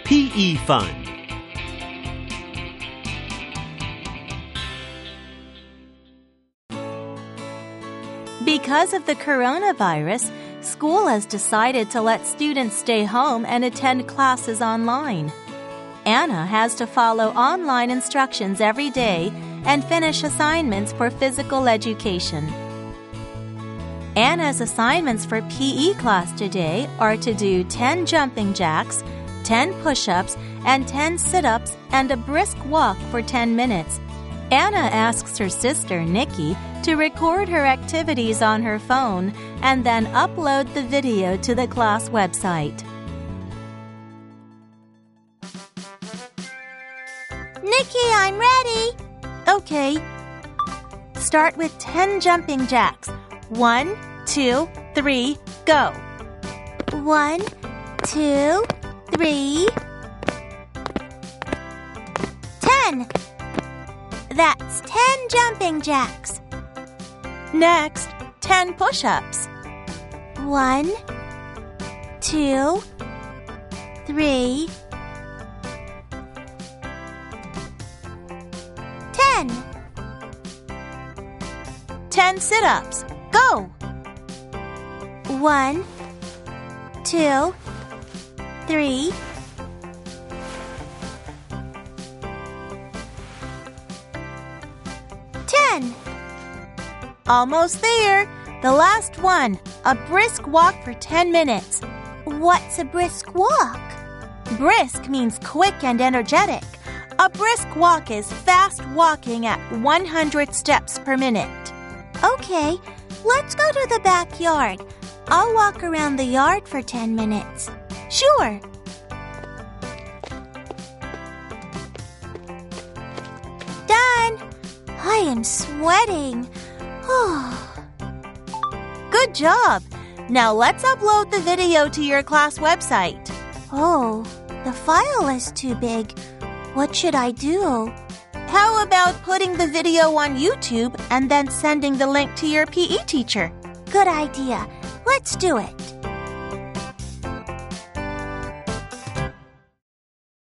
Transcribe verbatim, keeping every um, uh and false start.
P E Fun. Because of the coronavirus, school has decided to let students stay home and attend classes online. Anna has to follow online instructions every day and finish assignments for physical education. Anna's assignments for P E class today are to do ten jumping jacks, ten push-ups, and ten sit-ups and a brisk walk for ten minutes. Anna asks her sister, Nikki, to record her activities on her phone and then upload the video to the class website. Nikki, I'm ready. Okay. Start with ten jumping jacks. One, two, three, go. One, two, three, ten. That's ten jumping jacks. Next, ten push-ups. One, two, three, ten. Ten sit-ups. Go. One, two, three, ten. Almost there. The last one, a brisk walk for ten minutes. What's a brisk walk? Brisk means quick and energetic. A brisk walk is fast walking at one hundred steps per minute. Okay, let's go to the backyard. I'll walk around the yard for ten minutes. Sure. Done. I am sweating. Good job. Now let's upload the video to your class website. Oh, the file is too big. What should I do? How about putting the video on YouTube and then sending the link to your P E teacher? Good idea. Let's do it.